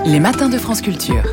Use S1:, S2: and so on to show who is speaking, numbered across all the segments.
S1: Les matins de France Culture.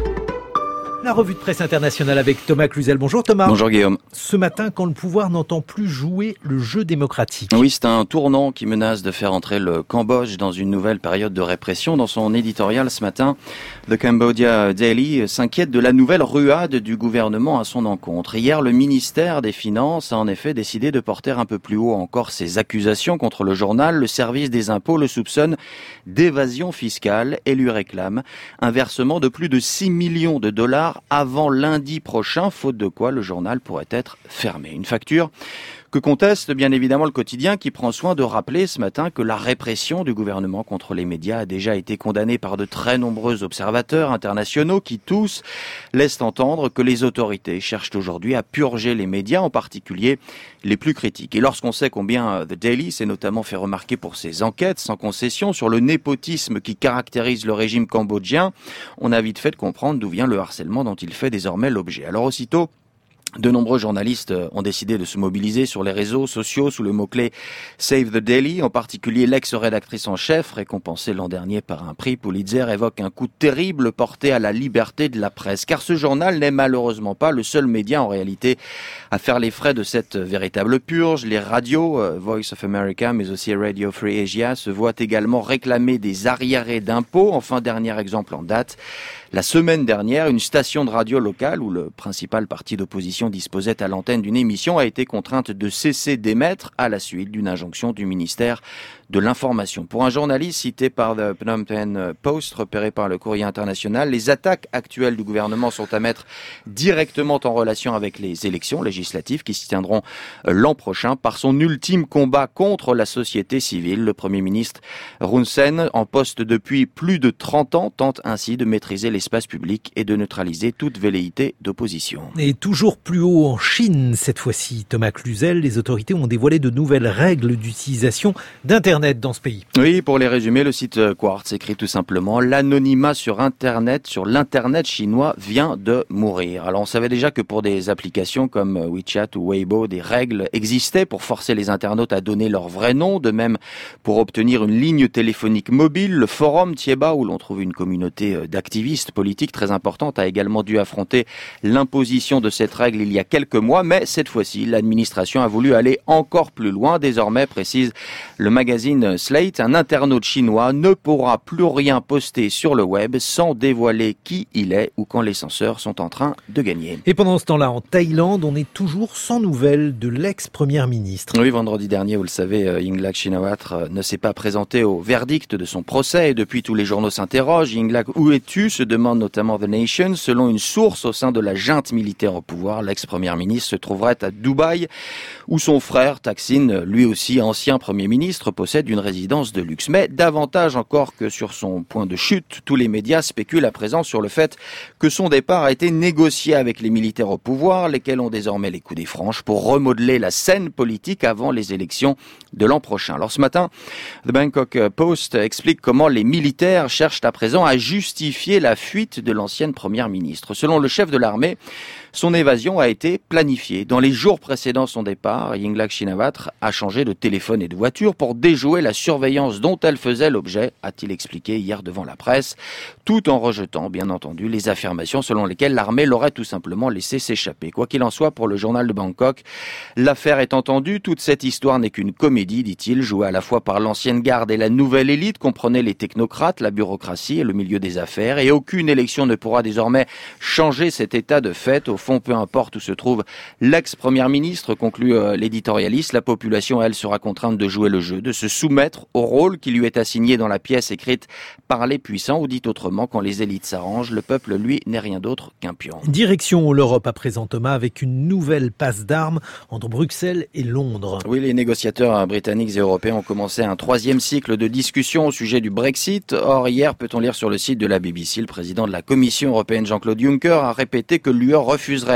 S2: La revue de presse internationale avec Thomas Cluzel. Bonjour Thomas.
S3: Bonjour Guillaume.
S2: Ce matin, quand le pouvoir n'entend plus jouer le jeu démocratique.
S3: Oui, c'est un tournant qui menace de faire entrer le Cambodge dans une nouvelle période de répression. Dans son éditorial ce matin, The Cambodia Daily s'inquiète de la nouvelle ruade du gouvernement à son encontre. Hier, le ministère des Finances a en effet décidé de porter un peu plus haut encore ses accusations contre le journal. Le service des impôts le soupçonne d'évasion fiscale et lui réclame un versement de plus de 6 millions de dollars avant lundi prochain, faute de quoi le journal pourrait être fermé. Une facture que conteste bien évidemment le quotidien qui prend soin de rappeler ce matin que la répression du gouvernement contre les médias a déjà été condamnée par de très nombreux observateurs internationaux qui tous laissent entendre que les autorités cherchent aujourd'hui à purger les médias, en particulier les plus critiques. Et lorsqu'on sait combien The Daily s'est notamment fait remarquer pour ses enquêtes sans concession sur le népotisme qui caractérise le régime cambodgien, on a vite fait de comprendre d'où vient le harcèlement dont il fait désormais l'objet. Alors aussitôt, de nombreux journalistes ont décidé de se mobiliser sur les réseaux sociaux sous le mot-clé Save the Daily. En particulier, l'ex-rédactrice en chef, récompensée l'an dernier par un prix Pulitzer, évoque un coup terrible porté à la liberté de la presse. Car ce journal n'est malheureusement pas le seul média en réalité à faire les frais de cette véritable purge. Les radios, Voice of America, mais aussi Radio Free Asia, se voient également réclamer des arriérés d'impôts. Enfin, dernier exemple en date. La semaine dernière, une station de radio locale où le principal parti d'opposition disposait à l'antenne d'une émission a été contrainte de cesser d'émettre à la suite d'une injonction du ministère de l'Information. Pour un journaliste cité par The Phnom Penh Post, repéré par le Courrier international, les attaques actuelles du gouvernement sont à mettre directement en relation avec les élections législatives qui se tiendront l'an prochain. Par son ultime combat contre la société civile, le Premier ministre Hun Sen, en poste depuis plus de 30 ans, tente ainsi de maîtriser l'espace public et de neutraliser toute velléité d'opposition.
S2: Et toujours plus haut en Chine, cette fois-ci, Thomas Cluzel, les autorités ont dévoilé de nouvelles règles d'utilisation d'Internet dans ce pays.
S3: Oui, pour les résumer, le site Quartz écrit tout simplement « L'anonymat sur l'Internet chinois vient de mourir ». Alors on savait déjà que pour des applications comme WeChat ou Weibo, des règles existaient pour forcer les internautes à donner leur vrai nom. De même, pour obtenir une ligne téléphonique mobile, le forum Tieba, où l'on trouve une communauté d'activistes politiques très importante, a également dû affronter l'imposition de cette règle il y a quelques mois. Mais cette fois-ci, l'administration a voulu aller encore plus loin. Désormais, précise le magazine Slate, un internaute chinois ne pourra plus rien poster sur le web sans dévoiler qui il est ou quand les censeurs sont en train de gagner.
S2: Et pendant ce temps-là, en Thaïlande, on est toujours sans nouvelles de l'ex-première ministre.
S3: Oui, vendredi dernier, vous le savez, Yingluck Shinawatra ne s'est pas présenté au verdict de son procès et depuis tous les journaux s'interrogent. Yingluck, où es-tu? Se demande notamment The Nation. Selon une source au sein de la junte militaire au pouvoir, l'ex-première ministre se trouverait à Dubaï où son frère, Thaksin, lui aussi ancien premier ministre, possède une résidence de luxe. Mais davantage encore que sur son point de chute, tous les médias spéculent à présent sur le fait que son départ a été négocié avec les militaires au pouvoir, lesquels ont désormais les coudées franches pour remodeler la scène politique avant les élections de l'an prochain. Alors ce matin, The Bangkok Post explique comment les militaires cherchent à présent à justifier la fuite de l'ancienne première ministre. Selon le chef de l'armée, son évasion a été planifiée. Dans les jours précédant son départ, Yingluck Shinawatra a changé de téléphone et de voiture pour déjouer la surveillance dont elle faisait l'objet, a-t-il expliqué hier devant la presse, tout en rejetant, bien entendu, les affirmations selon lesquelles l'armée l'aurait tout simplement laissé s'échapper. Quoi qu'il en soit, pour le journal de Bangkok, l'affaire est entendue, toute cette histoire n'est qu'une comédie, dit-il, jouée à la fois par l'ancienne garde et la nouvelle élite, comprenait les technocrates, la bureaucratie et le milieu des affaires, et aucune élection ne pourra désormais changer cet état de fait. Au fond, peu importe où se trouve l'ex-première ministre, conclut l'éditorialiste, la population, elle, sera contrainte de jouer le jeu, de se soumettre au rôle qui lui est assigné dans la pièce écrite par les puissants, ou dit autrement, quand les élites s'arrangent, le peuple, lui, n'est rien d'autre qu'un pion.
S2: Direction l'Europe à présent, Thomas, avec une nouvelle passe d'armes entre Bruxelles et Londres.
S3: Oui, les négociateurs britanniques et européens ont commencé un troisième cycle de discussion au sujet du Brexit. Or, hier, peut-on lire sur le site de la BBC, le président de la Commission européenne, Jean-Claude Juncker, a répété que l'UE refuserait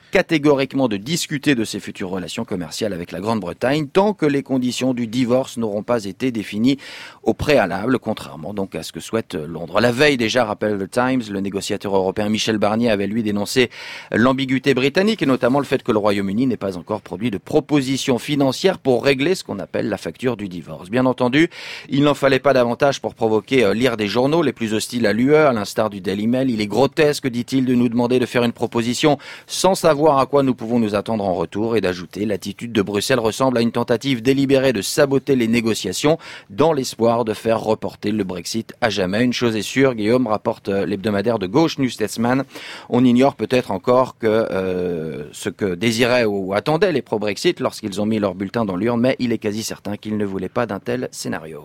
S3: catégoriquement de discuter de ses futures relations commerciales avec la Grande-Bretagne tant que les conditions du divorce n'auront pas été définies au préalable, contrairement donc à ce que souhaite Londres. La veille déjà, rappelle The Times, le négociateur européen Michel Barnier avait lui dénoncé l'ambiguïté britannique et notamment le fait que le Royaume-Uni n'ait pas encore produit de propositions financières pour régler ce qu'on appelle la facture du divorce. Bien entendu, il n'en fallait pas davantage pour provoquer lire des journaux les plus hostiles à l'UE, à l'instar du Daily Mail. Il est grotesque, dit-il, de nous demander de faire une proposition sans savoir à quoi nous pouvons nous attendre en retour, et d'ajouter: l'attitude de Bruxelles ressemble à une tentative délibérée de saboter les négociations dans l'espoir de faire reporter le Brexit à jamais. Une chose est sûre, Guillaume, rapporte l'hebdomadaire de gauche New Statesman, on ignore peut-être encore ce que désiraient ou attendaient les pro-Brexit lorsqu'ils ont mis leur bulletin dans l'urne, mais il est quasi certain qu'ils ne voulaient pas d'un tel scénario.